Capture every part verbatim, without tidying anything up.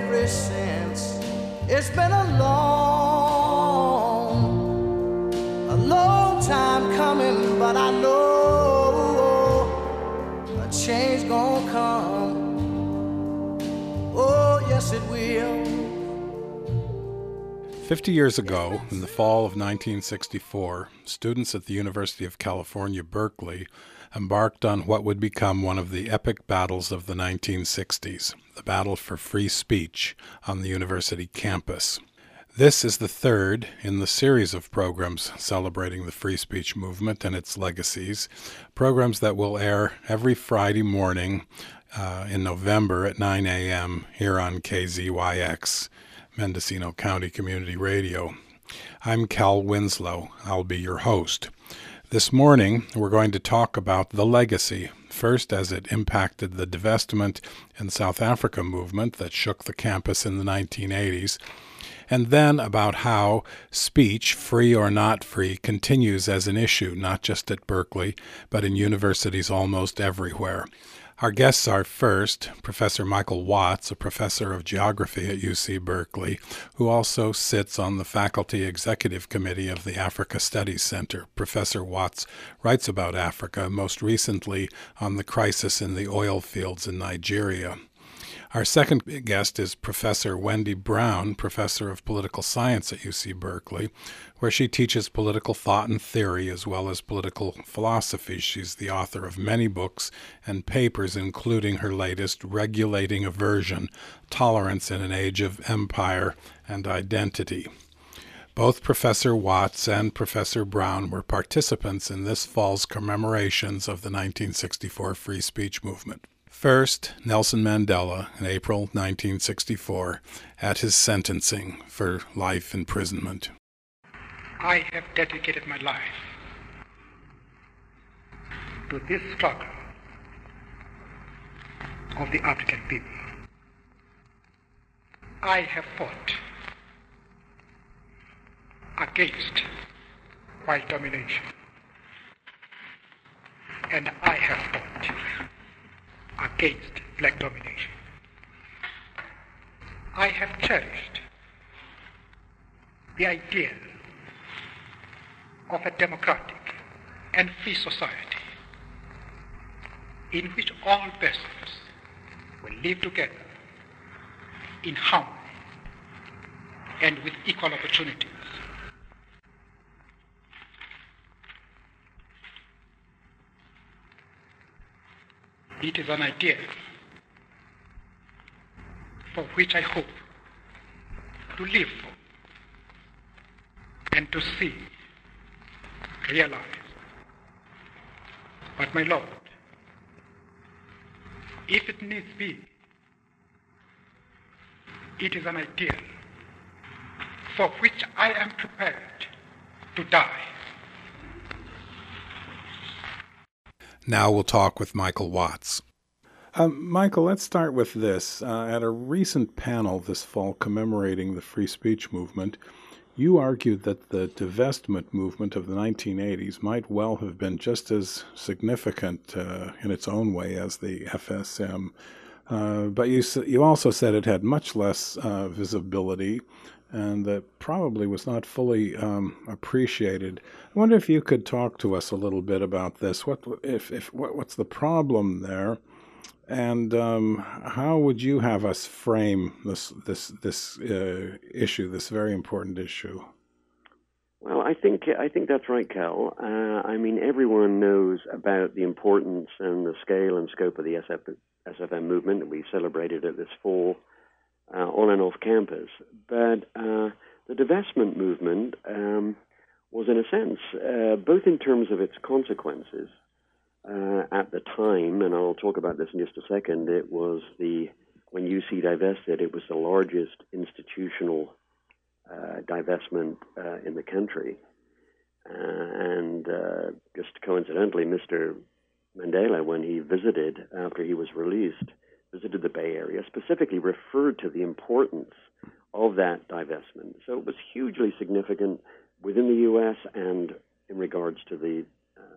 ever since. It's been a long, a long time coming, but I know a change gonna come. Oh, yes, it will. Fifty years ago, in the fall of nineteen sixty-four, students at the University of California, Berkeley, embarked on what would become one of the epic battles of the nineteen sixties, the battle for free speech on the university campus. This is the third in the series of programs celebrating the free speech movement and its legacies, programs that will air every Friday morning uh, in November at nine a.m. here on K Z Y X, Mendocino County Community Radio. I'm Cal Winslow. I'll be your host. This morning, we're going to talk about the legacy, first as it impacted the divestment and South Africa movement that shook the campus in the nineteen eighties, and then about how speech, free or not free, continues as an issue, not just at Berkeley, but in universities almost everywhere. Our guests are first Professor Michael Watts, a professor of geography at U C Berkeley, who also sits on the faculty executive committee of the Africa Studies Center. Professor Watts writes about Africa, most recently on the crisis in the oil fields in Nigeria. Our second guest is Professor Wendy Brown, professor of political science at U C Berkeley, where she teaches political thought and theory as well as political philosophy. She's the author of many books and papers, including her latest, Regulating Aversion, Tolerance in an Age of Empire and Identity. Both Professor Watts and Professor Brown were participants in this fall's commemorations of the nineteen sixty-four free speech movement. First, Nelson Mandela in April nineteen sixty-four at his sentencing for life imprisonment. I have dedicated my life to this struggle of the African people. I have fought against white domination, and I have fought against black domination. I have cherished the idea of a democratic and free society in which all persons will live together in harmony and with equal opportunities. It is an idea for which I hope to live for and to see realized. But my Lord, if it needs be, it is an ideal for which I am prepared to die. Now we'll talk with Michael Watts. Um, Michael, let's start with this. Uh, at a recent panel this fall commemorating the free speech movement, you argued that the divestment movement of the nineteen eighties might well have been just as significant uh, in its own way as the F S M. Uh, but you you also said it had much less uh, visibility and that probably was not fully um, appreciated. I wonder if you could talk to us a little bit about this. What if if what, what's the problem there, and um, how would you have us frame this this this uh, issue, this very important issue? Well, I think I think that's right, Cal. Uh, I mean, everyone knows about the importance and the scale and scope of the S F M movement that we celebrated it this fall, uh, on and off campus. But uh, the divestment movement um, was, in a sense, uh, both in terms of its consequences uh, at the time, and I'll talk about this in just a second. It was the when U C divested, it was the largest institutional Uh, divestment uh, in the country. Uh, and uh, just coincidentally, Mister Mandela, when he visited, after he was released, visited the Bay Area, specifically referred to the importance of that divestment. So it was hugely significant within the U S and in regards to the uh,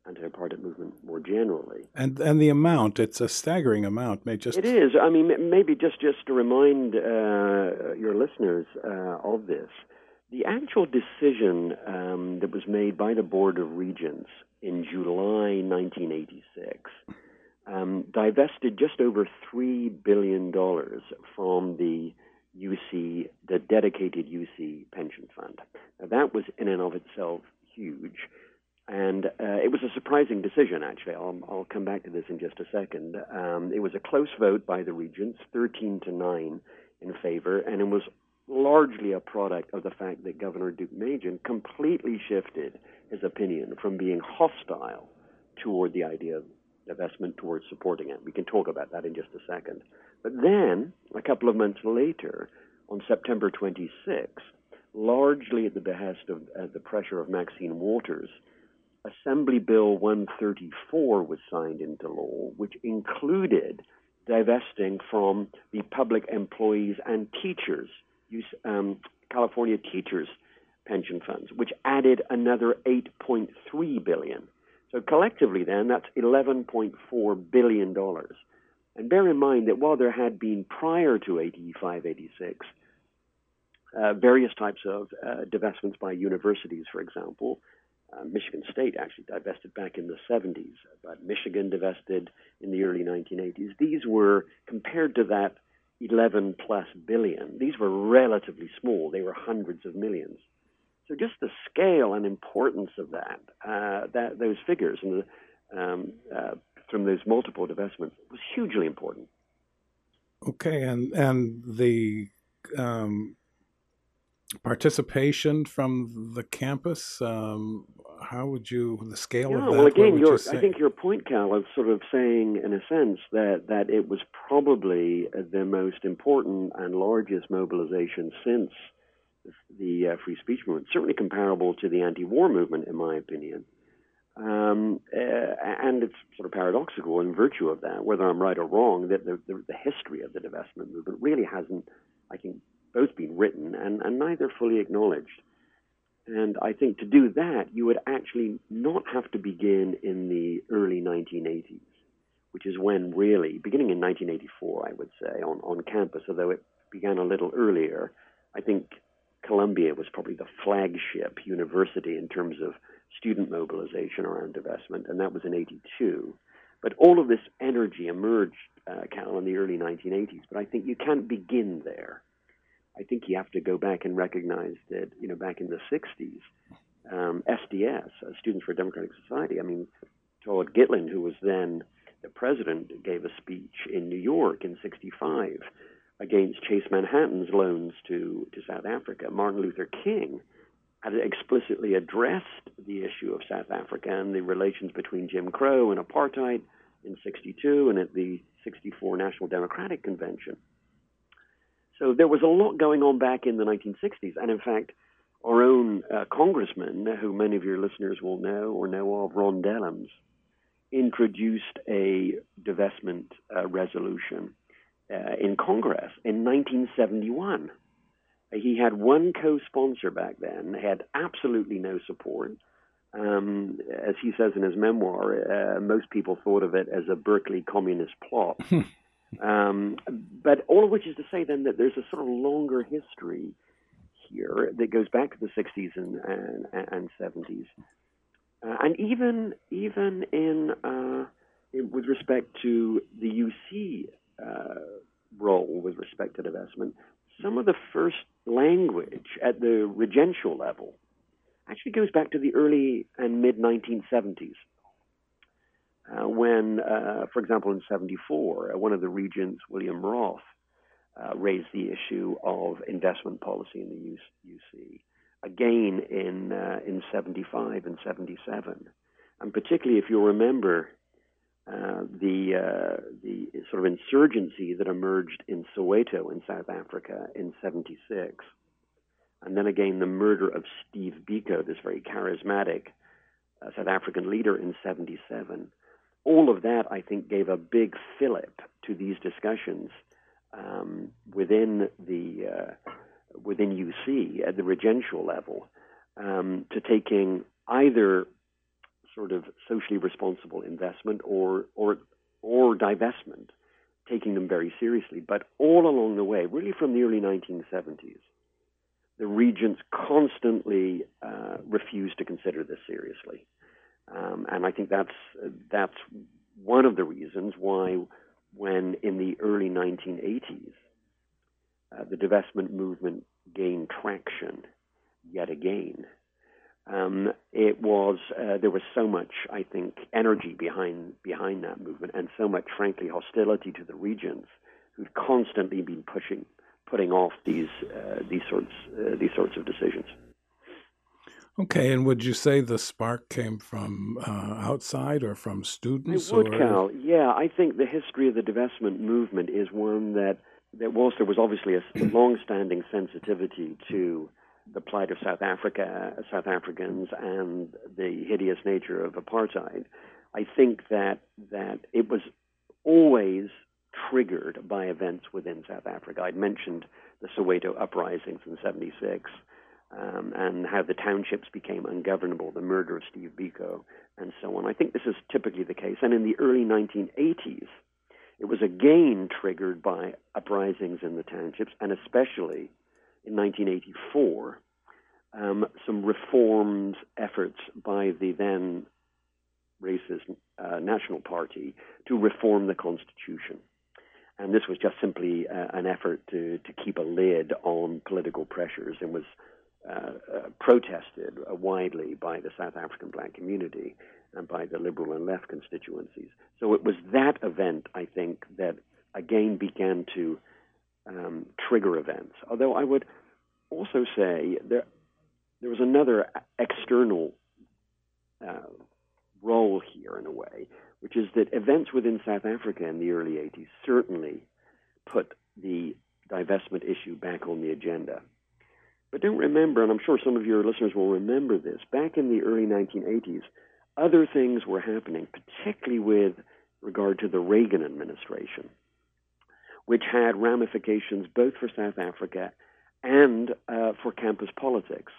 anti-apartheid movement more generally. And and the amount, it's a staggering amount. May just It is. I memean, maybe just, just to remind uh, your listeners uh, of this, the actual decision um, that was made by the Board of Regents in July nineteen eighty-six um, divested just over three billion dollars from the U C, the dedicated U C pension fund. Now, that was in and of itself huge. And uh, it was a surprising decision, actually. I'll, I'll come back to this in just a second. Um, it was a close vote by the regents, thirteen to nine in favor, and it was largely a product of the fact that Governor Duke Majan completely shifted his opinion from being hostile toward the idea of divestment towards supporting it. We can talk about that in just a second. But then, a couple of months later, on September twenty-sixth, largely at the behest of uh, the pressure of Maxine Waters, Assembly Bill one thirty-four was signed into law, which included divesting from the public employees and teachers, um, California teachers' pension funds, which added another eight point three billion dollars. So collectively then, that's eleven point four billion dollars. And bear in mind that while there had been prior to eighty-five eighty-six, uh, various types of uh, divestments by universities, for example, Uh, Michigan State actually divested back in the seventies, but Michigan divested in the early nineteen eighties. These were, compared to that eleven plus billion, these were relatively small. They were hundreds of millions. So just the scale and importance of that, uh, that those figures and the, um, uh, from those multiple divestments was hugely important. Okay, and and the um, participation from the campus, um, how would you, the scale yeah, of that? Well, again, you your, I think your point, Cal, is sort of saying, in a sense, that, that it was probably the most important and largest mobilization since the uh, free speech movement, certainly comparable to the anti-war movement, in my opinion. Um, uh, and it's sort of paradoxical in virtue of that, whether I'm right or wrong, that the, the, the history of the divestment movement really hasn't, I think, both been written and, and neither fully acknowledged. And I think to do that, you would actually not have to begin in the early nineteen eighties, which is when really, beginning in nineteen eighty-four, I would say, on, on campus, although it began a little earlier. I think Columbia was probably the flagship university in terms of student mobilization around divestment, and that was in eighty-two. But all of this energy emerged, uh, Cal, in the early nineteen eighties, but I think you can't begin there. I think you have to go back and recognize that, you know, back in the sixties, um, S D S, uh, Students for a Democratic Society, I mean, Todd Gitlin, who was then the president, gave a speech in New York in sixty-five against Chase Manhattan's loans to, to South Africa. Martin Luther King had explicitly addressed the issue of South Africa and the relations between Jim Crow and apartheid in sixty-two and at the sixty-four National Democratic Convention. So there was a lot going on back in the nineteen sixties. And in fact, our own uh, congressman, who many of your listeners will know or know of, Ron Dellums, introduced a divestment uh, resolution uh, in Congress in nineteen seventy-one. He had one co-sponsor back then, had absolutely no support. Um, as he says in his memoir, uh, most people thought of it as a Berkeley communist plot. Um, but all of which is to say then that there's a sort of longer history here that goes back to the sixties and, and, and seventies. Uh, and even even in, uh, in with respect to the U C uh, role with respect to divestment, some of the first language at the regential level actually goes back to the early and mid nineteen seventies. Uh, when, uh, for example, in seventy-four, uh, one of the regents, William Roth, uh, raised the issue of investment policy in the U C. Again, in uh, in seventy-five and seventy-seven, and particularly if you'll remember uh, the uh, the sort of insurgency that emerged in Soweto in South Africa in seventy-six, and then again the murder of Steve Biko, this very charismatic uh, South African leader, in seventy-seven. All of that, I think, gave a big fillip to these discussions um, within the uh, within U C at the regential level, um, to taking either sort of socially responsible investment or or or divestment, taking them very seriously. But all along the way, really from the early nineteen seventies, the regents constantly uh, refused to consider this seriously. Um, and I think that's that's one of the reasons why, when in the early nineteen eighties, uh, the divestment movement gained traction yet again, um, it was uh, there was so much, I think, energy behind behind that movement, and so much, frankly, hostility to the regents, who'd constantly been pushing, putting off these uh, these sorts uh, these sorts of decisions. Okay, and would you say the spark came from uh, outside or from students? I would, or... Cal. Yeah, I think the history of the divestment movement is one that, that whilst there was obviously a long-standing sensitivity to the plight of South Africa, South Africans, and the hideous nature of apartheid, I think that that it was always triggered by events within South Africa. I'd mentioned the Soweto uprisings in seventy-six. Um, and how the townships became ungovernable, the murder of Steve Biko, and so on. I think this is typically the case. And in the early nineteen eighties, it was again triggered by uprisings in the townships, and especially in nineteen eighty-four, um, some reforms efforts by the then racist uh, National Party to reform the Constitution. And this was just simply uh, an effort to, to keep a lid on political pressures, and was Uh, uh, protested uh, widely by the South African black community and by the liberal and left constituencies. So it was that event, I think, that again began to um, trigger events. Although I would also say there, there was another external uh, role here in a way, which is that events within South Africa in the early eighties certainly put the divestment issue back on the agenda. But don't remember, and I'm sure some of your listeners will remember this, back in the early nineteen eighties, other things were happening, particularly with regard to the Reagan administration, which had ramifications both for South Africa and uh, for campus politics.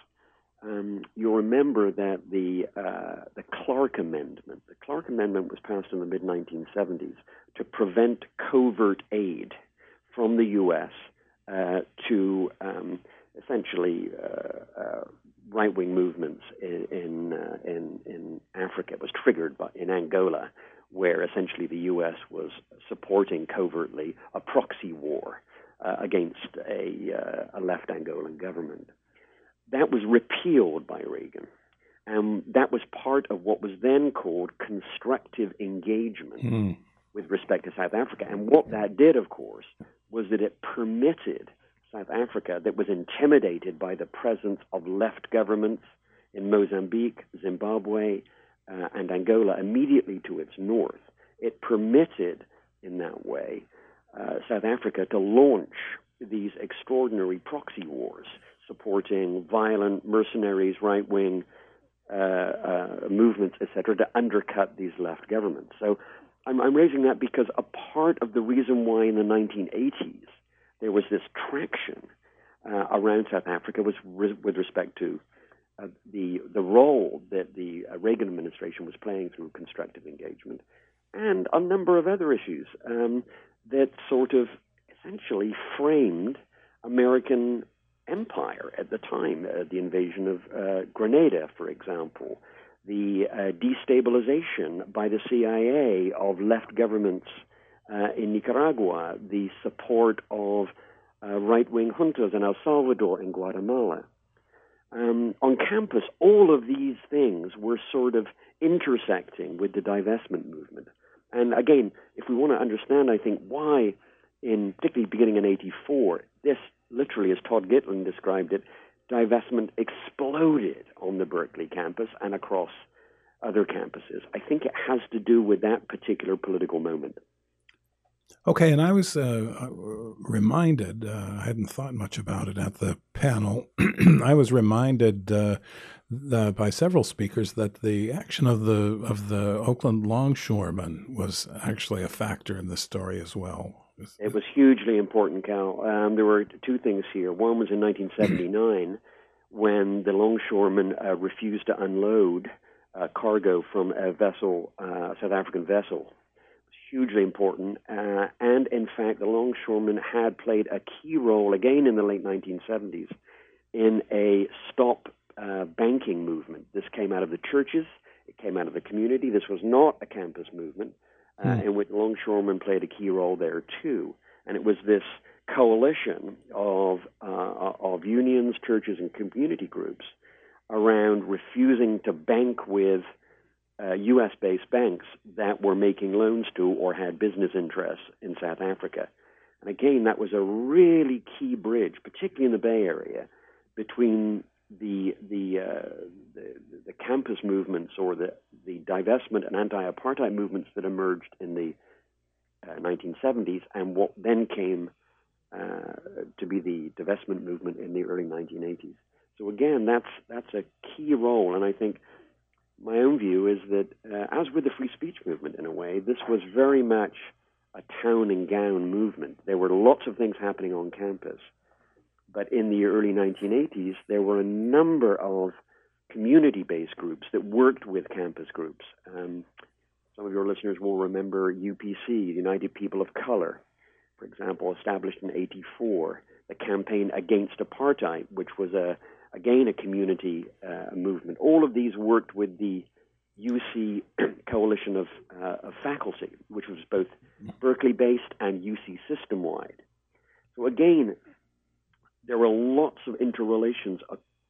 Um, you'll remember that the uh, the Clark Amendment, the Clark Amendment was passed in the mid nineteen seventies to prevent covert aid from the U S uh, to um, essentially uh, uh, right-wing movements in in, uh, in in Africa. It was triggered by, in Angola, where essentially the U S was supporting covertly a proxy war uh, against a, uh, a left Angolan government. That was repealed by Reagan, and that was part of what was then called constructive engagement mm. with respect to South Africa. And what that did, of course, was that it permitted South Africa, that was intimidated by the presence of left governments in Mozambique, Zimbabwe, uh, and Angola immediately to its north. It permitted, in that way, uh, South Africa to launch these extraordinary proxy wars, supporting violent mercenaries, right-wing uh, uh, movements, et cetera, to undercut these left governments. So I'm, I'm raising that because a part of the reason why in the nineteen eighties there was this traction uh, around South Africa was re- with respect to uh, the the role that the uh, Reagan administration was playing through constructive engagement, and a number of other issues um, that sort of essentially framed American empire at the time. Uh, the invasion of uh, Grenada, for example, the uh, destabilization by the C I A of left governments uh, in Nicaragua, the support of uh, right-wing juntas in El Salvador and Guatemala. Um, on campus, all of these things were sort of intersecting with the divestment movement. And again, if we want to understand, I think, why, in particularly beginning in eighty-four, this literally, as Todd Gitlin described it, divestment exploded on the Berkeley campus and across other campuses. I think it has to do with that particular political moment. Okay, and I was uh, reminded, uh, I hadn't thought much about it at the panel, I was reminded uh, the, by several speakers that the action of the of the Oakland longshoremen was actually a factor in this story as well. It was hugely important, Cal. Um, there were two things here. One was in nineteen seventy-nine when the longshoremen uh, refused to unload uh, cargo from a vessel, uh, a South African vessel. It was hugely important. Uh, and in fact, the longshoremen had played a key role again in the late nineteen seventies in a stop uh, banking movement. This came out of the churches. It came out of the community. This was not a campus movement, uh, mm. in which longshoremen played a key role there too. And it was this coalition of uh, of unions, churches, and community groups around refusing to bank with uh, U S-based banks that were making loans to or had business interests in South Africa. And again, that was a really key bridge, particularly in the Bay Area, between the the uh, the, the campus movements or the, the divestment and anti-apartheid movements that emerged in the uh, nineteen seventies and what then came uh, to be the divestment movement in the early nineteen eighties. So again, that's that's a key role, and I think my own view is that, uh, as with the free speech movement in a way, this was very much a town and gown movement. There were lots of things happening on campus, but in the early nineteen eighties, there were a number of community-based groups that worked with campus groups. Um, some of your listeners will remember U P C, United People of Color, for example, established in eighty-four, the Campaign Against Apartheid, which was, a, again, a community uh, movement. All of these worked with the U C coalition of, uh, of faculty, which was both Berkeley-based and U C system-wide. So again, there were lots of interrelations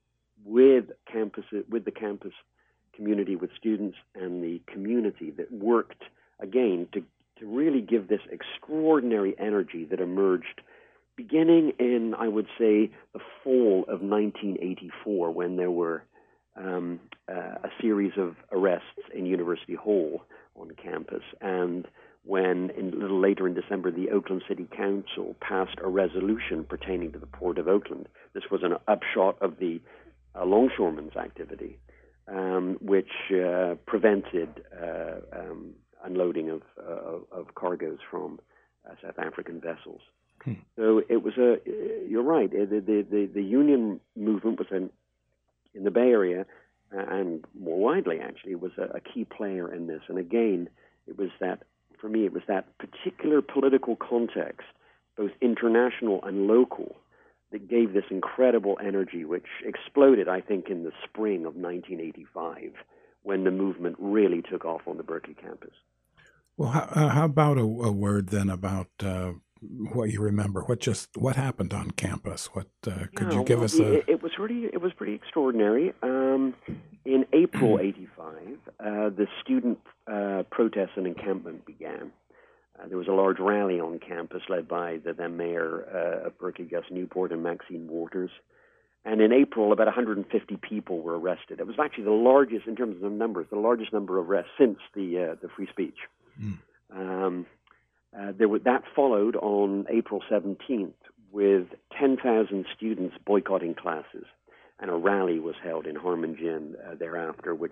with campus, with the campus community, with students and the community that worked, again, to, to really give this extraordinary energy that emerged beginning in, I would say, the fall of nineteen eighty-four, when there were um, uh, a series of arrests in University Hall on campus, and when, in, a little later in December, the Oakland City Council passed a resolution pertaining to the Port of Oakland. This was an upshot of the uh, longshoremen's activity, um, which uh, prevented uh, um, unloading of, uh, of cargoes from uh, South African vessels. Hmm. So it was a, you're right, the, the, the, the union movement was an, in the Bay Area, uh, and more widely actually, was a, a key player in this. And again, it was that, for me, it was that particular political context, both international and local, that gave this incredible energy, which exploded, I think, in the spring of nineteen eighty-five, when the movement really took off on the Berkeley campus. Well, how, uh, how about a, a word then about uh, what you remember? What just what happened on campus? What uh, could yeah, you give well, us a? It, it was really it was pretty extraordinary. Um, in April eighty-five, uh, the student uh, protests and encampment began. Uh, there was a large rally on campus led by the then mayor uh, of Berkeley, Gus Newport, and Maxine Waters. And in April, about one hundred fifty people were arrested. It was actually the largest, in terms of the numbers, the largest number of arrests since the uh, the free speech. Mm. Um, uh, there were, that followed on April seventeenth with ten thousand students boycotting classes. And a rally was held in Harmingen uh, thereafter, which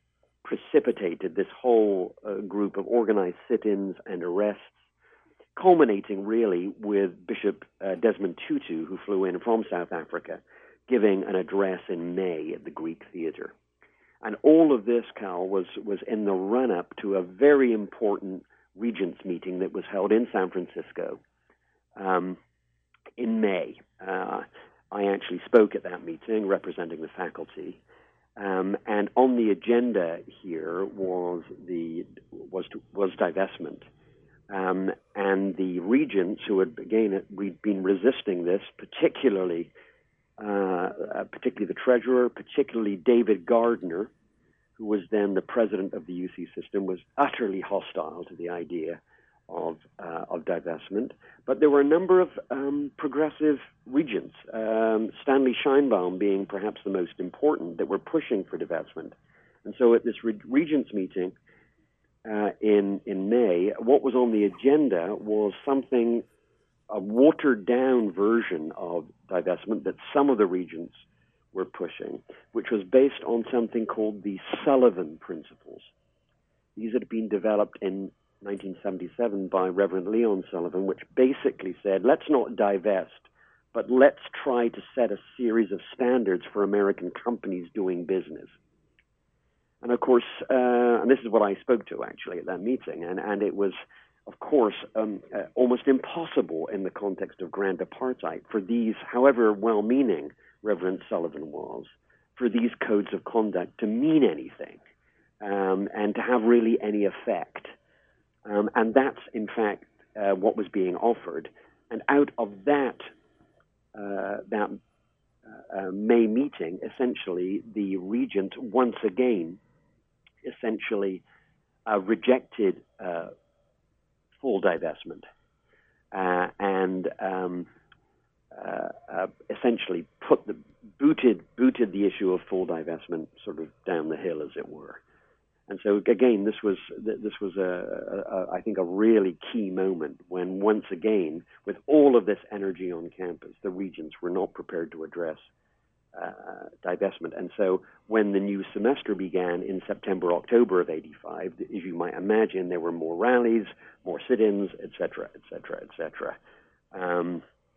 precipitated this whole uh, group of organized sit-ins and arrests, culminating really with Bishop uh, Desmond Tutu, who flew in from South Africa, giving an address in May at the Greek Theater. And all of this, Cal, was, was in the run-up to a very important Regents meeting that was held in San Francisco um, in May. Uh, I actually spoke at that meeting representing the faculty. Um, and on the agenda here was the was to, was divestment, um, and the regents who had again we'd been resisting this, particularly uh, uh, particularly the treasurer, particularly David Gardner, who was then the president of the U C system, was utterly hostile to the idea of uh, of divestment. But there were a number of um, progressive regents, um, Stanley Scheinbaum being perhaps the most important, that were pushing for divestment. And so at this re- regents meeting uh, in in May, what was on the agenda was something, a watered-down version of divestment that some of the regents were pushing, which was based on something called the Sullivan Principles. These had been developed in nineteen seventy-seven by Reverend Leon Sullivan, which basically said, let's not divest, but let's try to set a series of standards for American companies doing business. And of course, uh, and this is what I spoke to actually at that meeting, and, and it was, of course, um, uh, almost impossible in the context of grand apartheid for these, however well-meaning Reverend Sullivan was, for these codes of conduct to mean anything um, and to have really any effect. Um, and that's, in fact, uh, what was being offered. And out of that, uh, that uh, uh, May meeting, essentially, the regent once again essentially uh, rejected uh, full divestment uh, and um, uh, uh, essentially put the booted booted the issue of full divestment sort of down the hill, as it were. And so again, this was this was a, a, a I think a really key moment when once again, with all of this energy on campus, the regents were not prepared to address Uh, divestment. And so when the new semester began in September, October of eighty-five, as you might imagine, there were more rallies, more sit-ins, et cetera, et cetera, et cetera. Um,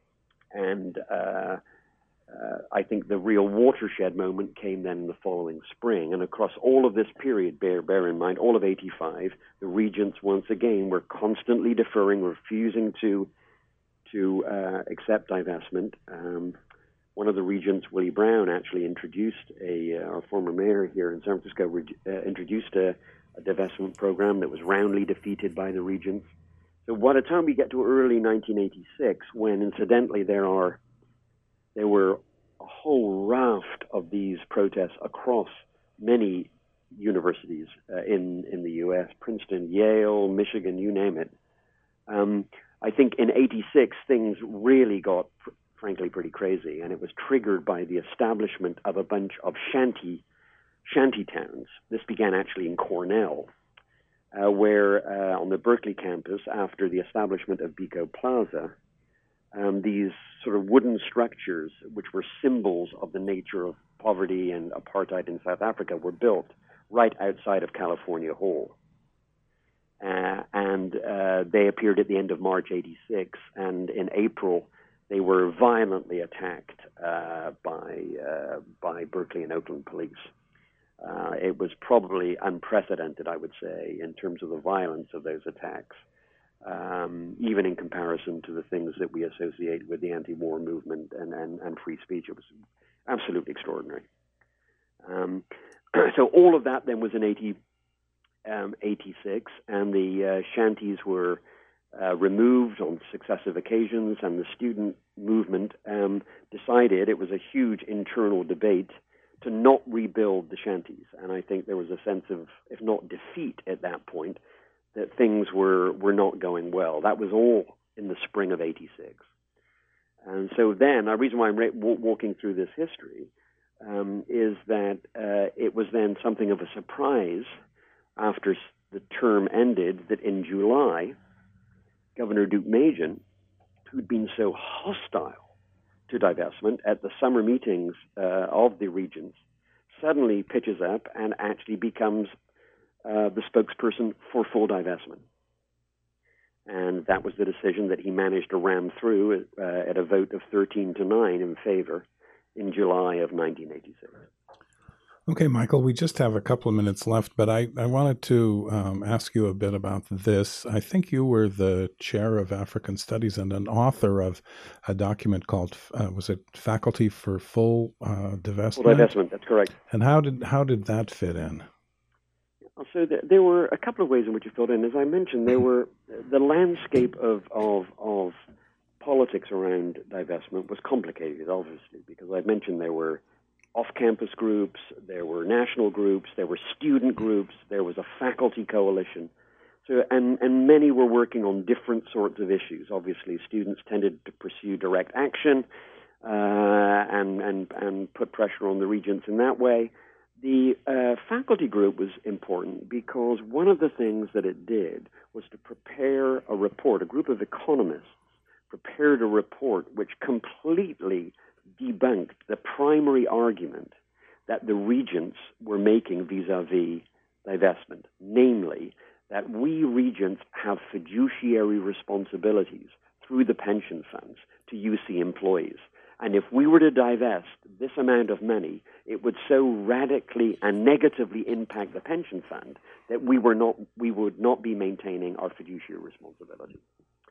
and uh, uh, I think the real watershed moment came then the following spring. And across all of this period, bear, bear in mind, all of eighty-five, the regents once again were constantly deferring, refusing to, to uh, accept divestment. Um, One of the regents, Willie Brown, actually introduced a, uh, our former mayor here in San Francisco, re- uh, introduced a, a divestment program that was roundly defeated by the regents. So by the time we get to early nineteen eighty-six, when incidentally there are, there were a whole raft of these protests across many universities uh, in, in the U S, Princeton, Yale, Michigan, you name it. Um, I think in eighty-six, things really got pr- frankly pretty crazy, and it was triggered by the establishment of a bunch of shanty shanty towns. This began actually in Cornell, uh, where uh, on the Berkeley campus, after the establishment of Biko Plaza, um, these sort of wooden structures, which were symbols of the nature of poverty and apartheid in South Africa, were built right outside of California Hall. Uh, and uh, they appeared at the end of March eighty-six, and in April, they were violently attacked uh, by uh, by Berkeley and Oakland police. Uh, it was probably unprecedented, I would say, in terms of the violence of those attacks, um, even in comparison to the things that we associate with the anti-war movement and, and, and free speech. It was absolutely extraordinary. Um, so all of that then was in eighty-six, and the uh, shanties were Uh, removed on successive occasions, and the student movement um, decided, it was a huge internal debate, to not rebuild the shanties. And I think there was a sense of, if not defeat at that point, that things were, were not going well. That was all in the spring of eighty-six. And so then, the reason why I'm ra- w- walking through this history um, is that uh, it was then something of a surprise after the term ended that in July, Governor Duke Majan, who'd been so hostile to divestment at the summer meetings uh, of the regents, suddenly pitches up and actually becomes uh, the spokesperson for full divestment. And that was the decision that he managed to ram through uh, at a vote of thirteen to nine in favor in July of nineteen eighty-six. Okay, Michael, we just have a couple of minutes left, but I, I wanted to um, ask you a bit about this. I think you were the chair of African Studies and an author of a document called, uh, was it Faculty for Full uh, Divestment? Full divestment, that's correct. And how did how did that fit in? So th- there were a couple of ways in which it filled in. As I mentioned, there were the landscape of, of, of politics around divestment was complicated, obviously, because I mentioned there were off-campus groups, there were national groups, there were student groups, there was a faculty coalition. So, and, and many were working on different sorts of issues. Obviously, students tended to pursue direct action uh, and, and, and put pressure on the regents in that way. The uh, faculty group was important because one of the things that it did was to prepare a report. A group of economists prepared a report which completely debunked the primary argument that the regents were making vis-a-vis divestment, namely that we regents have fiduciary responsibilities through the pension funds to U C employees, And if we were to divest this amount of money, it would so radically and negatively impact the pension fund that we were not, we would not be maintaining our fiduciary responsibility.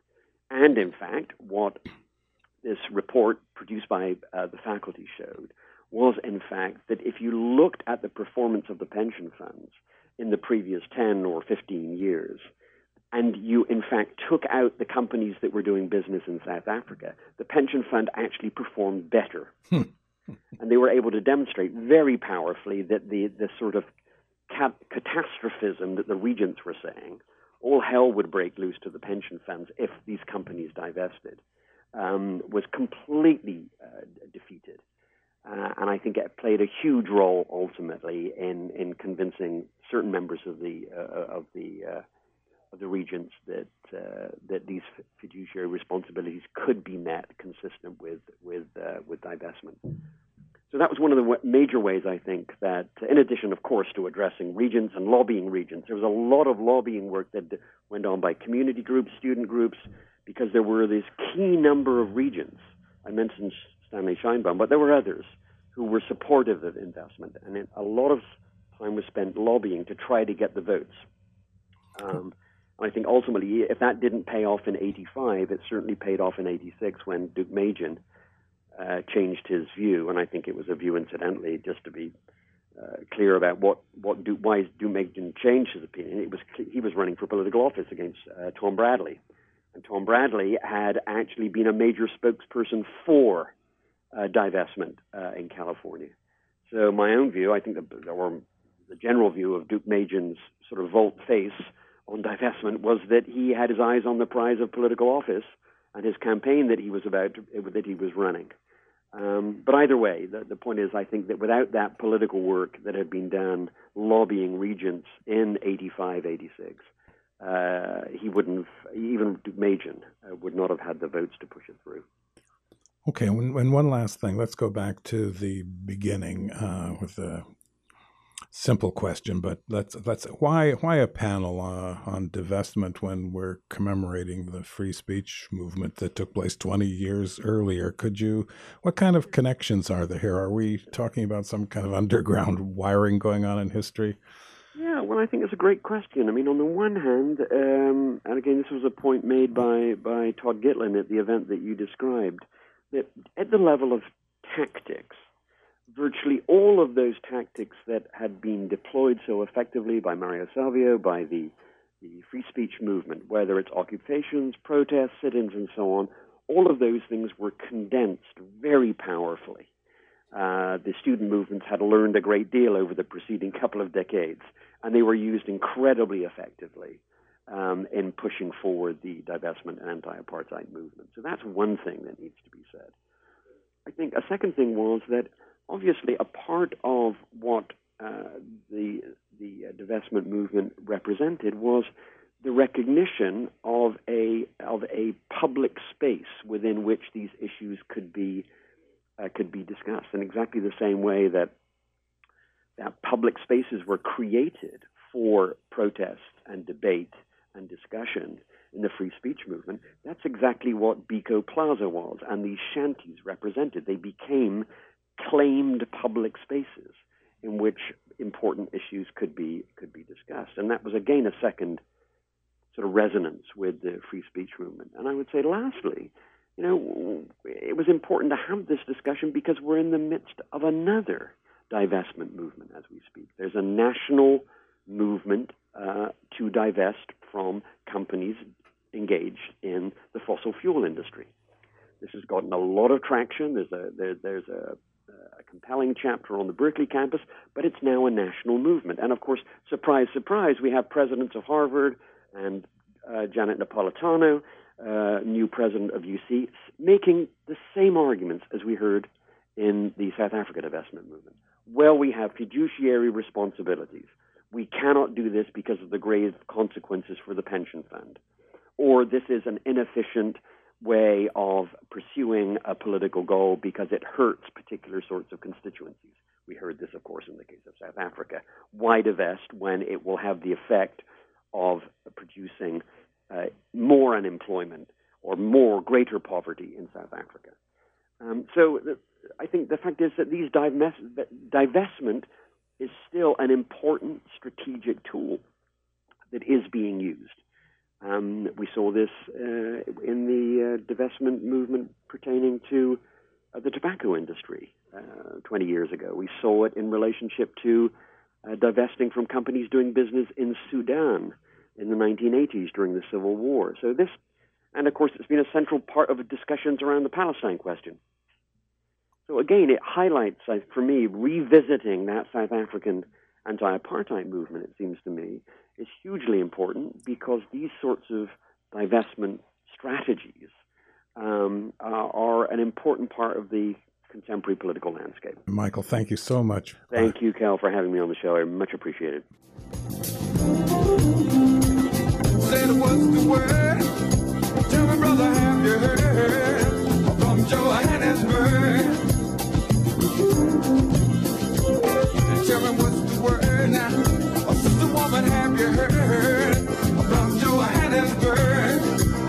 And in fact, what this report produced by uh, the faculty showed was, in fact, that if you looked at the performance of the pension funds in the previous ten or fifteen years, and you, in fact, took out the companies that were doing business in South Africa, the pension fund actually performed better. And they were able to demonstrate very powerfully that the, the sort of cat- catastrophism that the regents were saying, all hell would break loose to the pension funds if these companies divested, um, was completely uh, defeated. Uh, and I think it played a huge role ultimately in, in convincing certain members of the uh, of the uh, of the regents that uh, that these fiduciary responsibilities could be met consistent with with uh, with divestment. So that was one of the w- major ways, I think, that in addition, of course, to addressing regents and lobbying regents, there was a lot of lobbying work that d- went on by community groups, student groups, because there were this key number of regents. I mentioned Stanley Scheinbaum, but there were others who were supportive of investment, and it, a lot of time was spent lobbying to try to get the votes. Um, I think ultimately, if that didn't pay off in eighty-five, it certainly paid off in eighty-six when Deukmejian uh, changed his view, and I think it was a view, incidentally, just to be uh, clear about what, what du- why Deukmejian changed his opinion. It was he was running for political office against uh, Tom Bradley, and Tom Bradley had actually been a major spokesperson for uh, divestment uh, in California. So my own view, I think, the, or the general view of Deukmejian's sort of volte-face on divestment was that he had his eyes on the prize of political office and his campaign that he was about to, that he was running. Um, but either way, the, the point is, I think that without that political work that had been done lobbying regents in eighty-five, eighty-six, uh, he wouldn't have, even Deukmejian uh, would not have had the votes to push it through. Okay, and, and one last thing. Let's go back to the beginning uh, with the simple question, but let's let's why why a panel uh, on divestment when we're commemorating the free speech movement that took place twenty years earlier? Could you, what kind of connections are there here? Are we talking about some kind of underground wiring going on in history? Yeah, well, I think it's a great question. I mean, on the one hand, um, and again, this was a point made by by Todd Gitlin at the event that you described, that at the level of tactics, virtually all of those tactics that had been deployed so effectively by Mario Savio, by the, the free speech movement, whether it's occupations, protests, sit-ins, and so on, all of those things were condensed very powerfully. Uh, the student movements had learned a great deal over the preceding couple of decades, and they were used incredibly effectively um, in pushing forward the divestment and anti-apartheid movement. So that's one thing that needs to be said. I think a second thing was that obviously, a part of what uh, the the uh, divestment movement represented was the recognition of a of a public space within which these issues could be uh, could be discussed, in exactly the same way that that public spaces were created for protest and debate and discussion in the free speech movement. That's exactly what Biko Plaza was, and these shanties represented. They became claimed public spaces in which important issues could be could be discussed. And that was, again, a second sort of resonance with the free speech movement. And I would say, lastly, you know, it was important to have this discussion because we're in the midst of another divestment movement as we speak. There's a national movement uh, to divest from companies engaged in the fossil fuel industry. This has gotten a lot of traction. There's a there, there's a a compelling chapter on the Berkeley campus, but it's now a national movement. And of course, surprise, surprise, we have presidents of Harvard and uh, Janet Napolitano, uh, new president of U C, making the same arguments as we heard in the South Africa divestment movement. Well, we have fiduciary responsibilities. We cannot do this because of the grave consequences for the pension fund. Or this is an inefficient way of pursuing a political goal because it hurts particular sorts of constituencies. We heard this, of course, in the case of South Africa. Why divest when it will have the effect of producing uh, more unemployment or more greater poverty in South Africa? Um, so the, I think the fact is that these divest, divestment is still an important strategic tool that is being used. Um, we saw this uh, in the uh, divestment movement pertaining to uh, the tobacco industry uh, twenty years ago. We saw it in relationship to uh, divesting from companies doing business in Sudan in the nineteen eighties during the Civil War. So this, and of course, it's been a central part of the discussions around the Palestine question. So again, it highlights, uh, for me, revisiting that South African anti-apartheid movement, it seems to me, is hugely important because these sorts of divestment strategies um, uh, are an important part of the contemporary political landscape. Michael, thank you so much. Thank Bye. you, Cal, for having me on the show. I much appreciate it. Said what's the word? Tell me, brother, have you heard from Johannesburg? Tell me what's the word now? Oh, sister woman, have you heard from Johannesburg?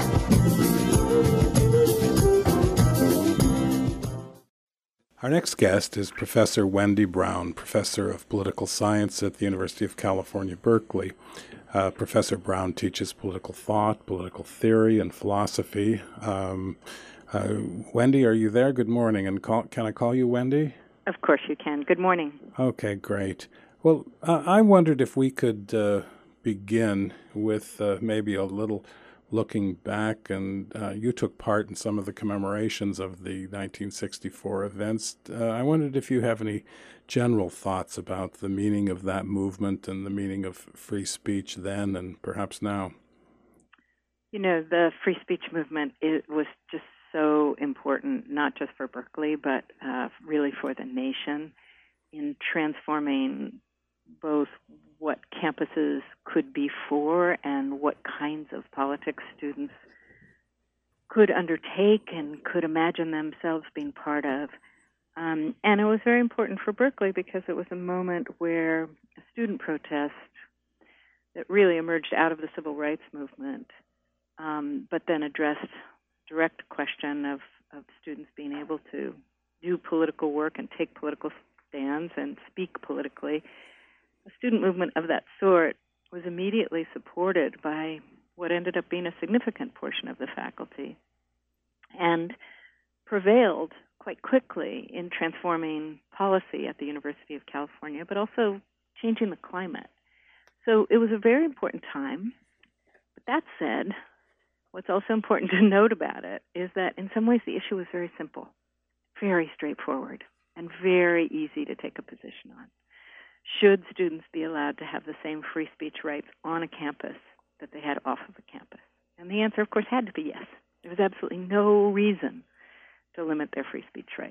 Our next guest is Professor Wendy Brown, Professor of Political Science at the University of California, Berkeley. Uh, Professor Brown teaches political thought, political theory, and philosophy. Um, uh, Wendy, are you there? Good morning. And call, can I call you Wendy? Of course you can. Good morning. Okay, great. Well, uh, I wondered if we could uh, begin with uh, maybe a little looking back, and uh, you took part in some of the commemorations of the nineteen sixty-four events. Uh, I wondered if you have any general thoughts about the meaning of that movement and the meaning of free speech then and perhaps now. You know, the free speech movement, it was just so important, not just for Berkeley, but uh, really for the nation in transforming both what campuses could be for and what kinds of politics students could undertake and could imagine themselves being part of. Um, and it was very important for Berkeley because it was a moment where a student protest that really emerged out of the civil rights movement, um, but then addressed direct question of, of students being able to do political work and take political stands and speak politically. A student movement of that sort was immediately supported by what ended up being a significant portion of the faculty and prevailed quite quickly in transforming policy at the University of California, but also changing the climate. So it was a very important time. But that said, what's also important to note about it is that in some ways the issue was very simple, very straightforward, and very easy to take a position on. Should students be allowed to have the same free speech rights on a campus that they had off of a campus? And the answer, of course, had to be yes. There was absolutely no reason to limit their free speech rights.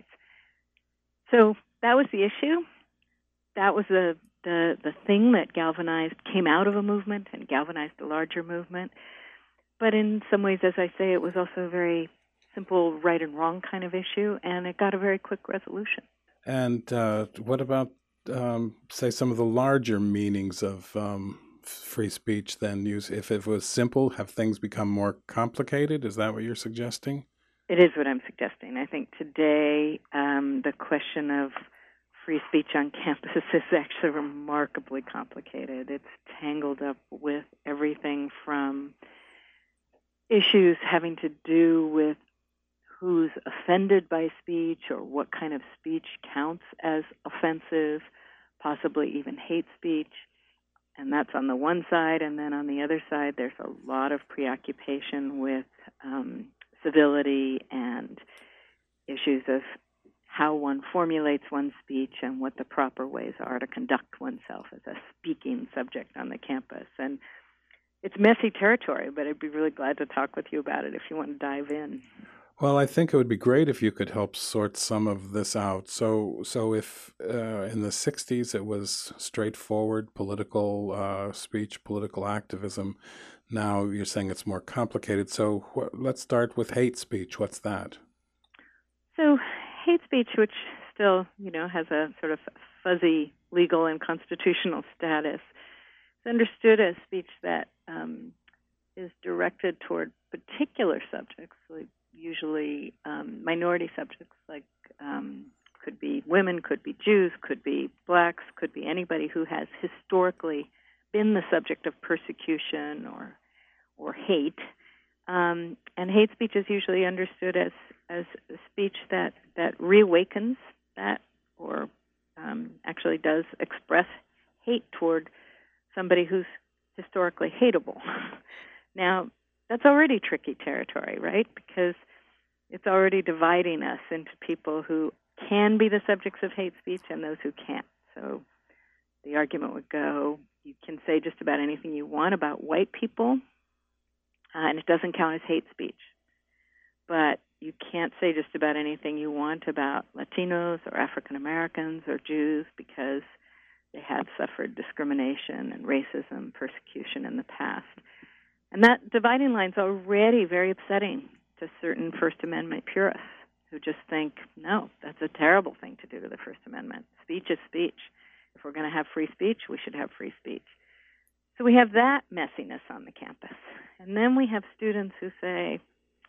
So that was the issue. That was the, the, the thing that galvanized, came out of a movement and galvanized a larger movement. But in some ways, as I say, it was also a very simple right and wrong kind of issue, and it got a very quick resolution. And uh, what about Um, say some of the larger meanings of um, free speech then? Use if it was simple, have things become more complicated? Is that what you're suggesting? It is what I'm suggesting. I think today um, the question of free speech on campus is actually remarkably complicated. It's tangled up with everything from issues having to do with who's offended by speech or what kind of speech counts as offensive, possibly even hate speech. And that's on the one side. And then on the other side, there's a lot of preoccupation with um, civility and issues of how one formulates one's speech and what the proper ways are to conduct oneself as a speaking subject on the campus. And it's messy territory, but I'd be really glad to talk with you about it if you want to dive in. Well, I think it would be great if you could help sort some of this out. So, so if uh, in the sixties it was straightforward political uh, speech, political activism, now you're saying it's more complicated. So wh- let's start with hate speech. What's that? So hate speech, which still, you know, has a sort of fuzzy legal and constitutional status, is understood as speech that um, is directed toward particular subjects, like usually um, minority subjects like um, could be women, could be Jews, could be blacks, could be anybody who has historically been the subject of persecution or or hate. Um, and hate speech is usually understood as as a speech that, that reawakens that, or um, actually does express hate toward somebody who's historically hateable. Now, that's already tricky territory, right? Because it's already dividing us into people who can be the subjects of hate speech and those who can't. So the argument would go, you can say just about anything you want about white people, uh, and it doesn't count as hate speech. But you can't say just about anything you want about Latinos or African Americans or Jews because they have suffered discrimination and racism, persecution in the past. And that dividing line is already very upsetting to certain First Amendment purists who just think, no, that's a terrible thing to do to the First Amendment. Speech is speech. If we're going to have free speech, we should have free speech. So we have that messiness on the campus. And then we have students who say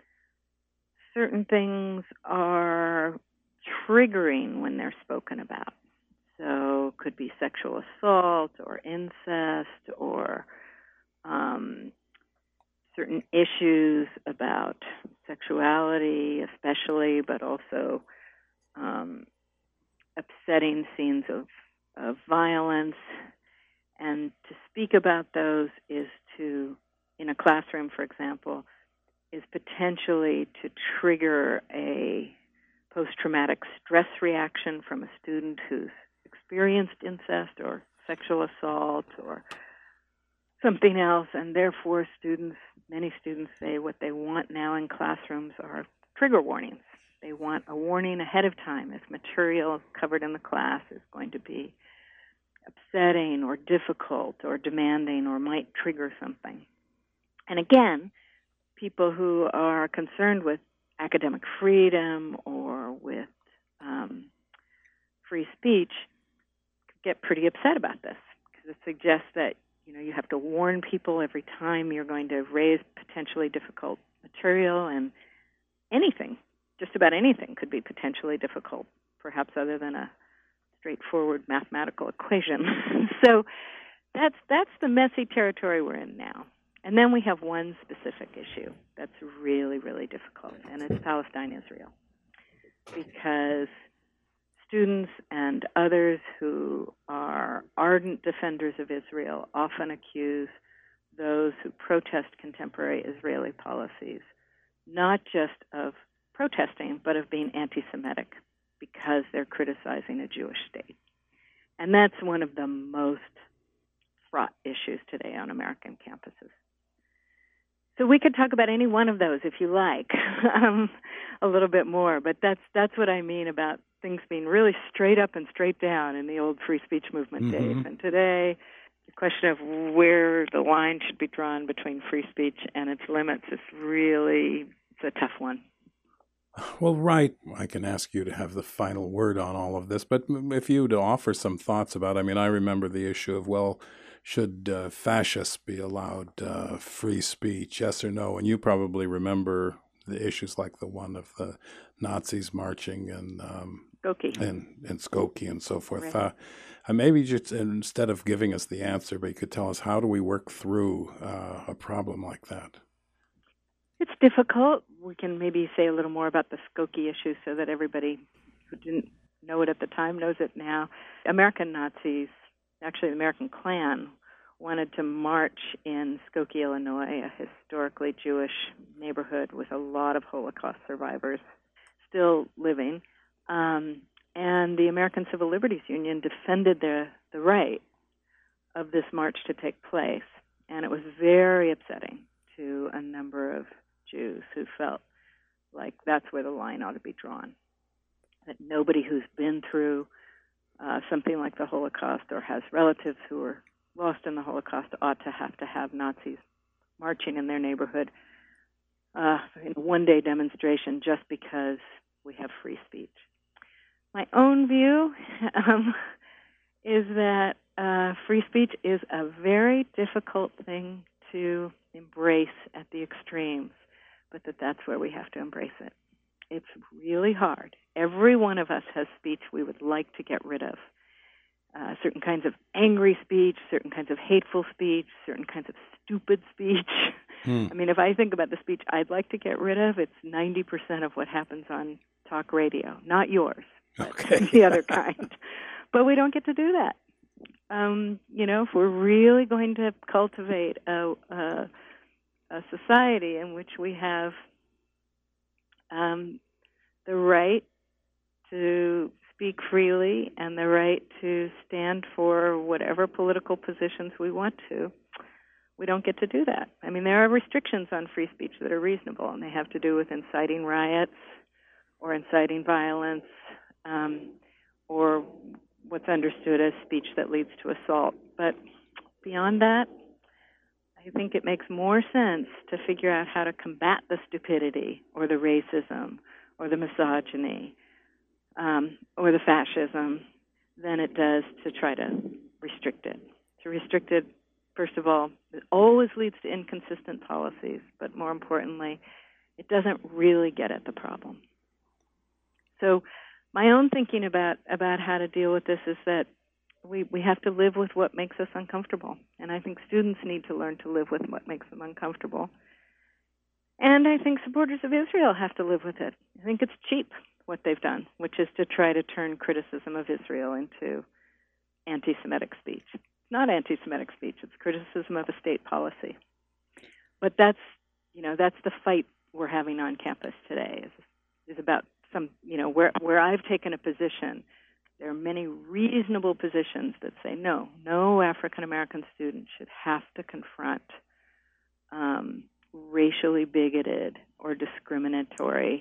certain things are triggering when they're spoken about. So it could be sexual assault or incest or um, certain issues about sexuality especially, but also um, upsetting scenes of, of violence. And to speak about those is to, in a classroom, for example, is potentially to trigger a post-traumatic stress reaction from a student who's experienced incest or sexual assault or something else, and therefore students, many students say what they want now in classrooms are trigger warnings. They want a warning ahead of time if material covered in the class is going to be upsetting or difficult or demanding or might trigger something. And again, people who are concerned with academic freedom or with um, free speech get pretty upset about this because it suggests that you know you have to warn people every time you're going to raise potentially difficult material, and anything, just about anything, could be potentially difficult, perhaps other than a straightforward mathematical equation. So that's that's the messy territory we're in now. And then we have one specific issue that's really, really difficult, and it's Palestine-Israel. Because students and others who are ardent defenders of Israel often accuse those who protest contemporary Israeli policies not just of protesting, but of being anti-Semitic because they're criticizing a Jewish state. And that's one of the most fraught issues today on American campuses. So we could talk about any one of those if you like, um, a little bit more. But that's that's what I mean about things being really straight up and straight down in the old free speech movement Mm-hmm. days. And today, the question of where the line should be drawn between free speech and its limits is really it's a tough one. Well, right. I can ask you to have the final word on all of this, but if you to offer some thoughts about, I mean, I remember the issue of, well, should uh, fascists be allowed uh, free speech, yes or no? And you probably remember the issues like the one of the Nazis marching in um, Skokie. in, in Skokie and so forth. Right. Uh, and maybe just instead of giving us the answer, but you could tell us, how do we work through uh, a problem like that? It's difficult. We can maybe say a little more about the Skokie issue so that everybody who didn't know it at the time knows it now. American Nazis, actually the American Klan, wanted to march in Skokie, Illinois, a historically Jewish neighborhood with a lot of Holocaust survivors still living. Um, and the American Civil Liberties Union defended the, the right of this march to take place. And it was very upsetting to a number of Jews who felt like that's where the line ought to be drawn, that nobody who's been through uh, something like the Holocaust or has relatives who were lost in the Holocaust ought to have to have Nazis marching in their neighborhood uh, in a one-day demonstration just because we have free speech. My own view um, is that uh, free speech is a very difficult thing to embrace at the extremes, but that that's where we have to embrace it. it's really hard. Every one of us has speech we would like to get rid of. Uh, certain kinds of angry speech, certain kinds of hateful speech, certain kinds of stupid speech. Hmm. I mean, if I think about the speech I'd like to get rid of, it's ninety percent of what happens on talk radio. Not yours, but Okay. the other kind. But we don't get to do that. Um, you know, if we're really going to cultivate a, a, a society in which we have um, the right to speak freely and the right to stand for whatever political positions we want to, we don't get to do that. I mean, there are restrictions on free speech that are reasonable, and they have to do with inciting riots or inciting violence um, or what's understood as speech that leads to assault. But beyond that, I think it makes more sense to figure out how to combat the stupidity or the racism or the misogyny um, or the fascism than it does to try to restrict it. To restrict it, first of all, it always leads to inconsistent policies, but more importantly, it doesn't really get at the problem. So my own thinking about, about how to deal with this is that we, we have to live with what makes us uncomfortable. And I think students need to learn to live with what makes them uncomfortable. And I think supporters of Israel have to live with it. I think it's cheap what they've done, which is to try to turn criticism of Israel into anti-Semitic speech. It's not anti-Semitic speech, it's criticism of a state policy. But that's, you know, that's the fight we're having on campus today, is, is about some, you know, where, where I've taken a position. There are many reasonable positions that say, no, no African-American student should have to confront um, racially bigoted or discriminatory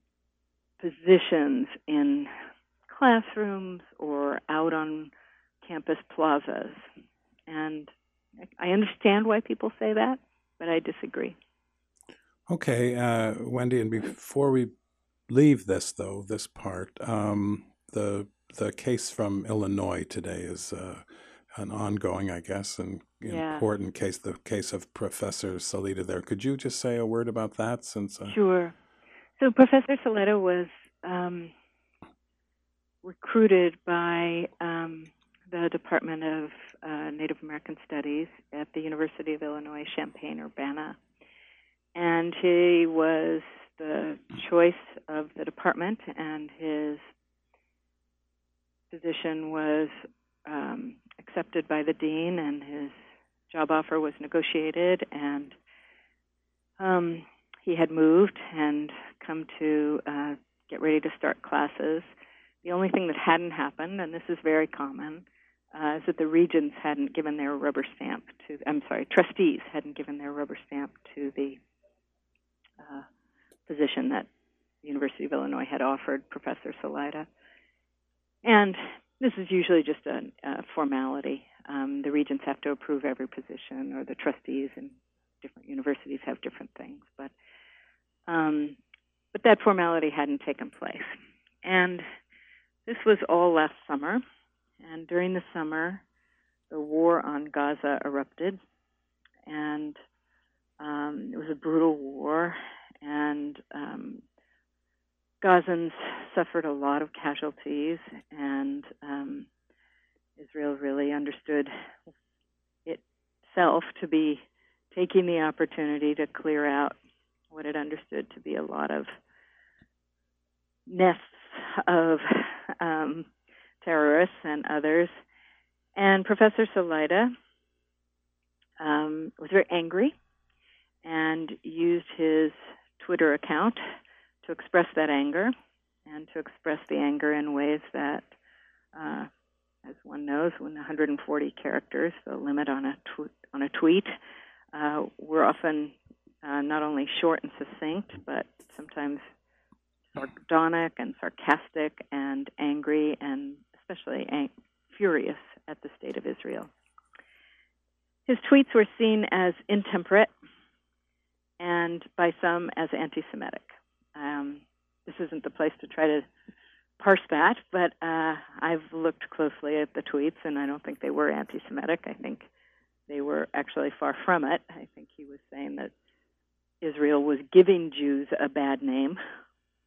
positions in classrooms or out on campus plazas. And I understand why people say that, but I disagree. Okay, uh, Wendy, and before we leave this, though, this part, um, the the case from Illinois today is uh, an ongoing, I guess, and Yeah. important case, the case of Professor Salita there. Could you just say a word about that? Since uh... Sure. So Professor Salita was um, recruited by um, the Department of uh, Native American Studies at the University of Illinois Champaign-Urbana. And he was the choice of the department, and his position was um, accepted by the dean, and his job offer was negotiated, and um, he had moved and come to uh, get ready to start classes. The only thing that hadn't happened, and this is very common, uh, is that the regents hadn't given their rubber stamp to, I'm sorry, trustees hadn't given their rubber stamp to the uh, position that the University of Illinois had offered Professor Salita. And this is usually just a, a formality. Um, the regents have to approve every position, or the trustees in different universities have different things. But um, but that formality hadn't taken place. And this was all last summer. And during the summer, the war on Gaza erupted. And um, it was a brutal war. And um, Gazans suffered a lot of casualties, and um, Israel really understood itself to be taking the opportunity to clear out what it understood to be a lot of nests of um, terrorists and others. And Professor Salita um, was very angry and used his Twitter account to express that anger, and to express the anger in ways that, uh, as one knows, when one hundred forty characters, the limit on a tw- on a tweet, uh, were often uh, not only short and succinct, but sometimes sardonic and sarcastic and angry, and especially ang- furious at the state of Israel. His tweets were seen as intemperate, and by some as anti-Semitic. Um, this isn't the place to try to parse that, but uh, I've looked closely at the tweets, and I don't think they were anti-Semitic. I think they were actually far from it. I think he was saying that Israel was giving Jews a bad name,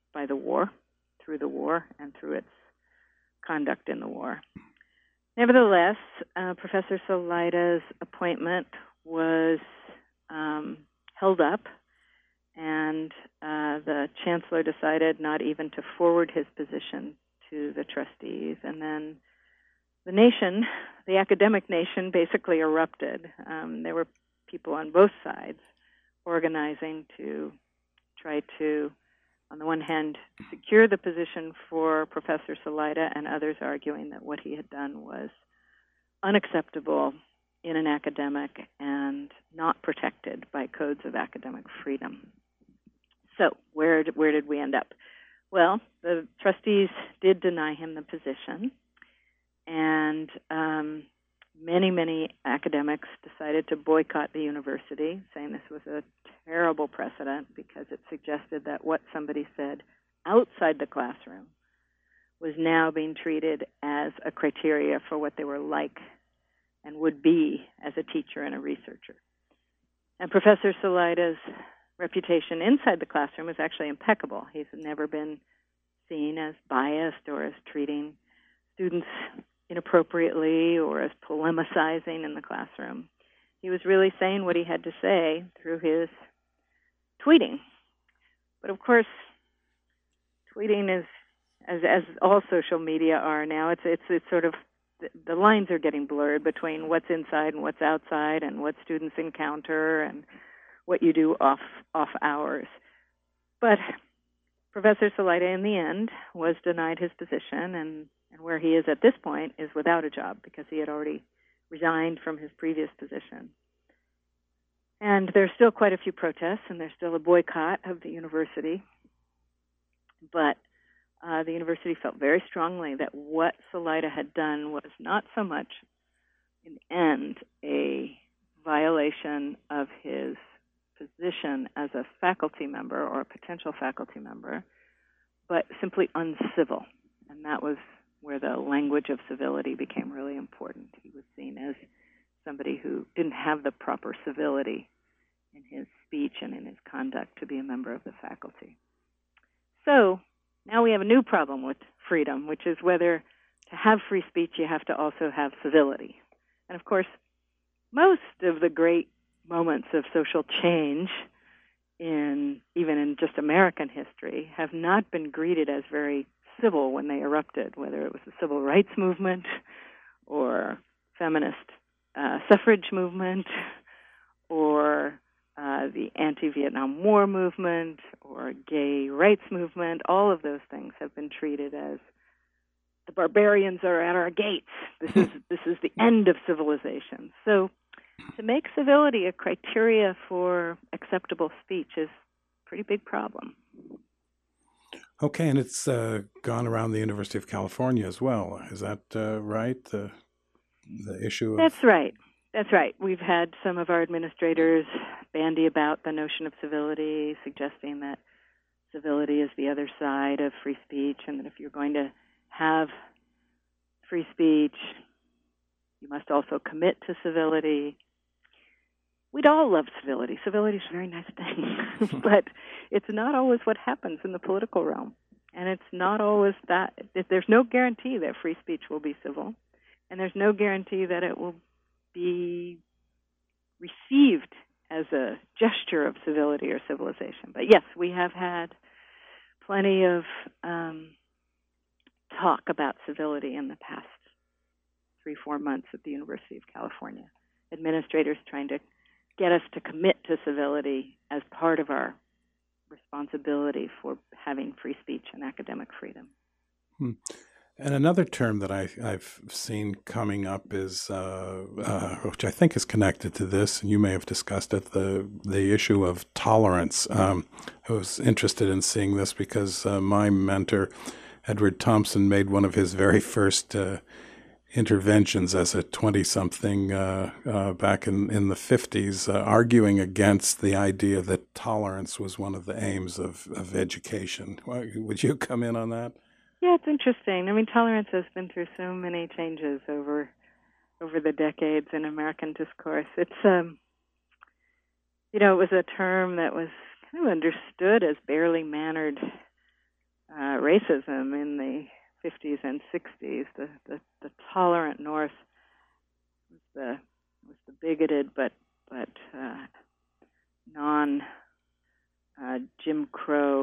by the war, through the war, and through its conduct in the war. Nevertheless, uh, Professor Salaita's appointment was um, held up, and uh, the chancellor decided not even to forward his position to the trustees. And then the nation, the academic nation, basically erupted. Um, there were people on both sides organizing to try to, on the one hand, secure the position for Professor Salaita, and others arguing that what he had done was unacceptable in an academic and not protected by codes of academic freedom. So where did, where did we end up? Well, the trustees did deny him the position, and um, many, many academics decided to boycott the university, saying this was a terrible precedent because it suggested that what somebody said outside the classroom was now being treated as a criteria for what they were like and would be as a teacher and a researcher. And Professor Salaita's reputation inside the classroom was actually impeccable. He's never been seen as biased or as treating students inappropriately or as polemicizing in the classroom. He was really saying what he had to say through his tweeting. But of course, tweeting is, as as all social media are now, it's it's it's sort of the lines are getting blurred between what's inside and what's outside, and what students encounter and what you do off off hours. But Professor Salaita, in the end, was denied his position, and, and where he is at this point is without a job because he had already resigned from his previous position. And there's still quite a few protests, and there's still a boycott of the university. But uh, the university felt very strongly that what Salaita had done was not so much, in the end, a violation of his position as a faculty member or a potential faculty member, but simply uncivil. And that was where the language of civility became really important. He was seen as somebody who didn't have the proper civility in his speech and in his conduct to be a member of the faculty. So now we have a new problem with freedom, which is whether to have free speech you have to also have civility. And of course, most of the great moments of social change in even in just American history have not been greeted as very civil when they erupted, whether it was the civil rights movement or feminist uh, suffrage movement or uh, the anti-Vietnam War movement or gay rights movement. All of those things have been treated as the barbarians are at our gates. This is this is the end of civilization. So to make civility a criteria for acceptable speech is a pretty big problem. Okay, and it's uh, gone around the University of California as well. Is that uh, right? The the issue of... That's right. That's right. We've had some of our administrators bandy about the notion of civility, suggesting that civility is the other side of free speech, and that if you're going to have free speech, you must also commit to civility. We'd all love civility. Civility is a very nice thing, but it's not always what happens in the political realm. And it's not always that. There's no guarantee that free speech will be civil, and there's no guarantee that it will be received as a gesture of civility or civilization. But yes, we have had plenty of um, talk about civility in the past three, four months at the University of California. Administrators trying to get us to commit to civility as part of our responsibility for having free speech and academic freedom. Hmm. And another term that I, I've seen coming up is, uh, uh, which I think is connected to this, and you may have discussed it, the the issue of tolerance. Um, I was interested in seeing this because uh, my mentor, Edward Thompson, made one of his very first uh, interventions as a twenty-something uh, uh, back in, in the fifties, uh, arguing against the idea that tolerance was one of the aims of, of education. Would you come in on that? Yeah, it's interesting. I mean, tolerance has been through so many changes over over the decades in American discourse. It's, um, you know, it was a term that was kind of understood as barely mannered uh, racism in the fifties and sixties. The, the, the tolerant North was the was the bigoted but but uh, non uh, Jim Crow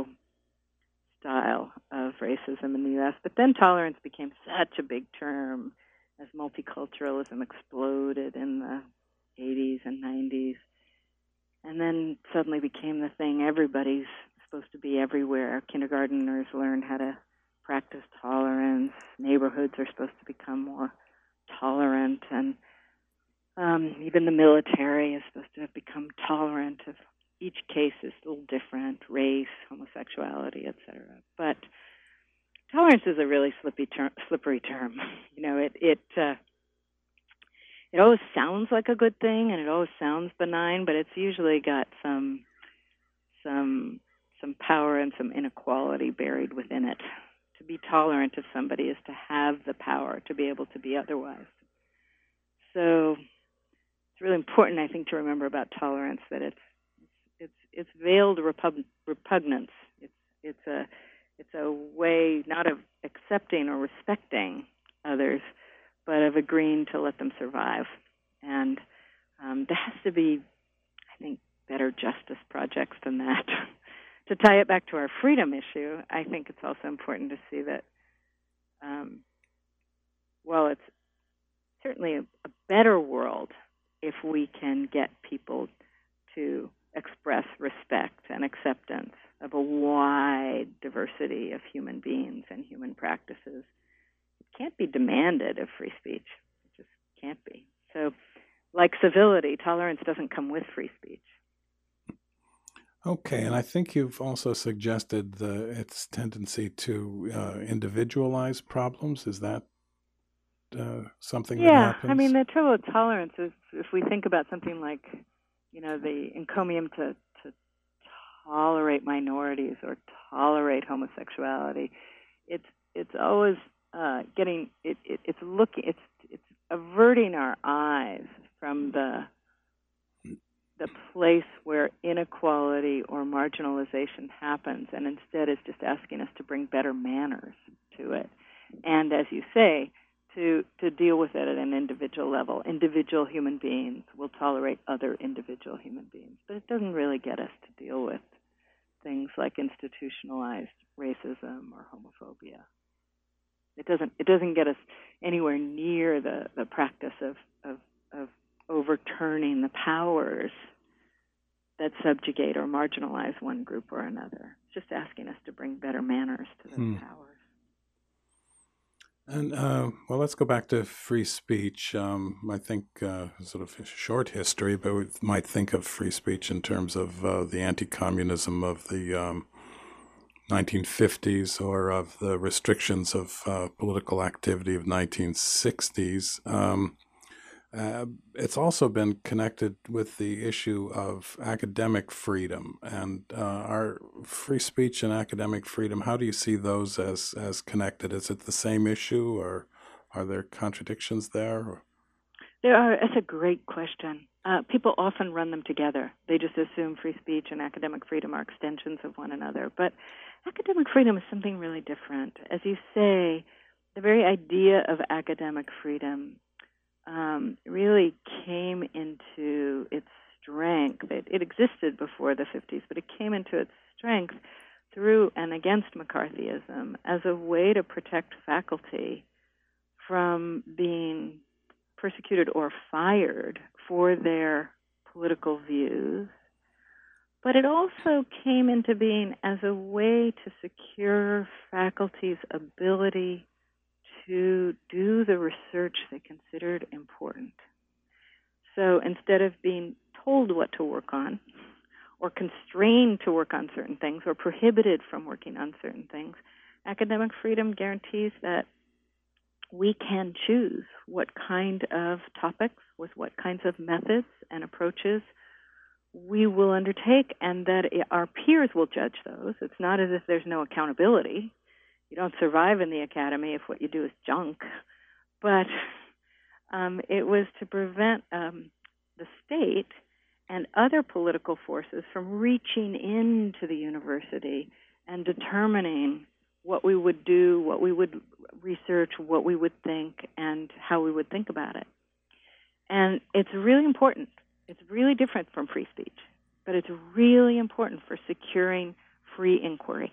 style of racism in the U S. But then tolerance became such a big term as multiculturalism exploded in the eighties and nineties, and then suddenly became the thing everybody's supposed to be everywhere. Kindergarteners learn how to practice tolerance. Neighborhoods are supposed to become more tolerant, and um, even the military is supposed to have become tolerant of each case is a little different, race, homosexuality, et cetera. But tolerance is a really slippery term. Slippery term. You know, it it uh, it always sounds like a good thing, and it always sounds benign, but it's usually got some some some power and some inequality buried within it. To be tolerant of somebody is to have the power to be able to be otherwise. So it's really important, I think, to remember about tolerance that it's it's it's veiled repug- repugnance. It's it's a it's a way not of accepting or respecting others, but of agreeing to let them survive. And um, there has to be, I think, better justice projects than that. To tie it back to our freedom issue, I think it's also important to see that, um, well, it's certainly a, a better world if we can get people to express respect and acceptance of a wide diversity of human beings and human practices. It can't be demanded of free speech. It just can't be. So, like civility, tolerance doesn't come with free speech. Okay, and I think you've also suggested the its tendency to uh, individualize problems. Is that uh, something that Yeah, happens? I mean, the trouble with tolerance is if we think about something like, you know, the encomium to, to tolerate minorities or tolerate homosexuality, it's it's always uh, getting it, it it's looking it's it's averting our eyes from the the place where inequality or marginalization happens, and instead is just asking us to bring better manners to it. And as you say, to to deal with it at an individual level. Individual human beings will tolerate other individual human beings, but it doesn't really get us to deal with things like institutionalized racism or homophobia. It doesn't it doesn't get us anywhere near the, the practice of, of of overturning the powers that subjugate or marginalize one group or another. It's just asking us to bring better manners to those hmm. powers. And, uh, well, let's go back to free speech. Um, I think uh, sort of a short history, but we might think of free speech in terms of uh, the anti-communism of the um, nineteen fifties or of the restrictions of uh, political activity of nineteen sixties. Um, uh, it's also been connected with the issue of academic freedom and uh, our free speech and academic freedom. How do you see those as, as connected? Is it the same issue, or are there contradictions there? Or? There are. That's a great question. Uh, people often run them together. They just assume free speech and academic freedom are extensions of one another. But academic freedom is something really different. As you say, the very idea of academic freedom um, really came into its strength. It, it existed before the fifties, but it came into its strength through and against McCarthyism as a way to protect faculty from being persecuted or fired for their political views. But it also came into being as a way to secure faculty's ability to do the research they considered important. So instead of being told what to work on, or constrained to work on certain things, or prohibited from working on certain things, academic freedom guarantees that we can choose what kind of topics, with what kinds of methods and approaches we will undertake, and that our peers will judge those. It's not as if there's no accountability. You don't survive in the academy if what you do is junk. But um, it was to prevent um, the state and other political forces from reaching into the university and determining what we would do, what we would research, what we would think, and how we would think about it. And it's really important. It's really different from free speech, but it's really important for securing free inquiry.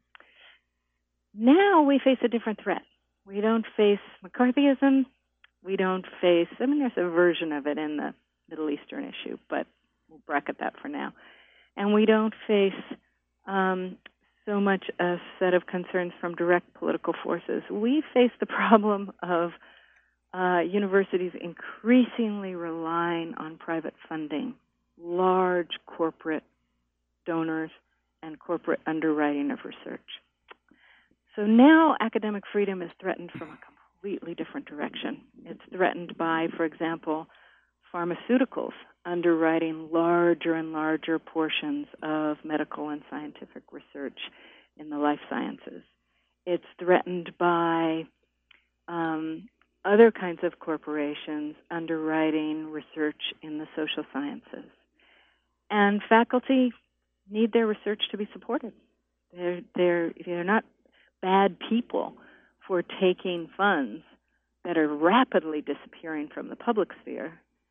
Now we face a different threat. We don't face McCarthyism. We don't face, I mean, there's a version of it in the Middle Eastern issue, but we'll bracket that for now. And we don't face um, so much a set of concerns from direct political forces. We face the problem of uh, universities increasingly relying on private funding, large corporate donors, and corporate underwriting of research. So now academic freedom is threatened from a completely different direction. It's threatened by, for example, pharmaceuticals underwriting larger and larger portions of medical and scientific research in the life sciences. It's threatened by um, other kinds of corporations underwriting research in the social sciences. And faculty need their research to be supported. They're, they're, they're not bad people for taking funds that are rapidly disappearing from the public sphere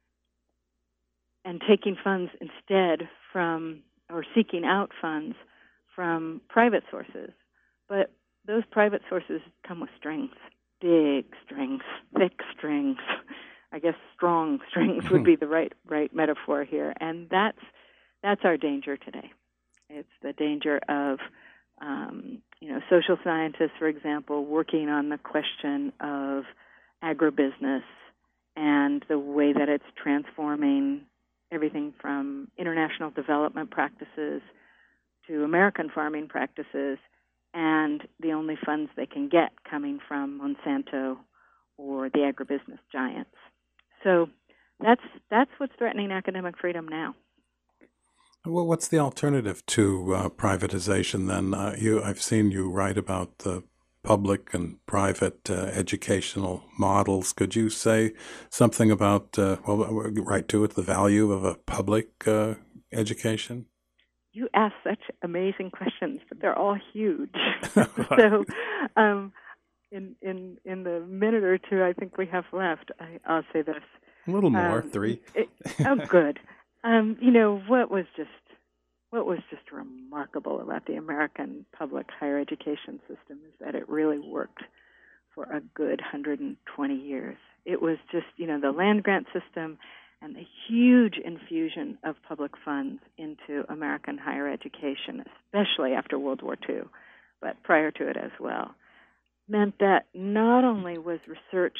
and taking funds instead from, or seeking out funds from private sources. But those private sources come with strings, big strings, thick strings. I guess strong strings would be the right right metaphor here. And that's that's our danger today. It's the danger of um, you know, social scientists, for example, working on the question of agribusiness and the way that it's transforming everything from international development practices to American farming practices, and the only funds they can get coming from Monsanto or the agribusiness giants. So that's that's what's threatening academic freedom now. Well, what's the alternative to uh, privatization then? Uh, you, I've seen you write about the public and private uh, educational models. Could you say something about, uh, well, we'll get right to it, the value of a public uh, education? You ask such amazing questions, but they're all huge. so um, in, in, in the minute or two I think we have left, I, I'll say this. A little more, um, three. It, oh, good. Um, you know, what was just what was just remarkable about the American public higher education system is that it really worked for a good one hundred twenty years. It was just, you know, the land grant system and the huge infusion of public funds into American higher education, especially after World War Two, but prior to it as well, meant that not only was research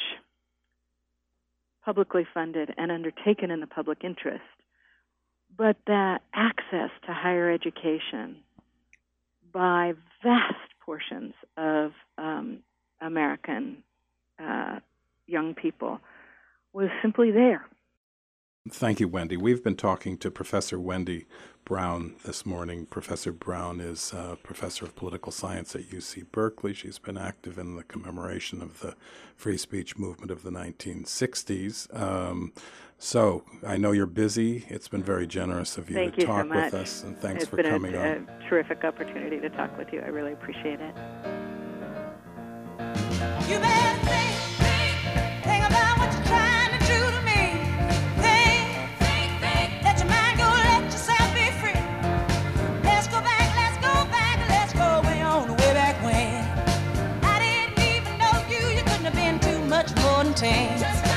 publicly funded and undertaken in the public interest, but that access to higher education by vast portions of um, American uh, young people was simply there. Thank you, Wendy. We've been talking to Professor Wendy Brown this morning. Professor Brown is a professor of political science at U C Berkeley. She's been active in the commemoration of the free speech movement of the nineteen sixties. Um, so I know you're busy. It's been very generous of you Thank to you talk so much. with us, and thanks it's for been coming a, on. a terrific opportunity to talk with you. I really appreciate it. You better think, think, think about what you're trying to do to me. Think, think, think, let your mind go, let yourself be free. Let's go back, let's go back, let's go way on, way back when. I didn't even know you, you couldn't have been too much more than ten.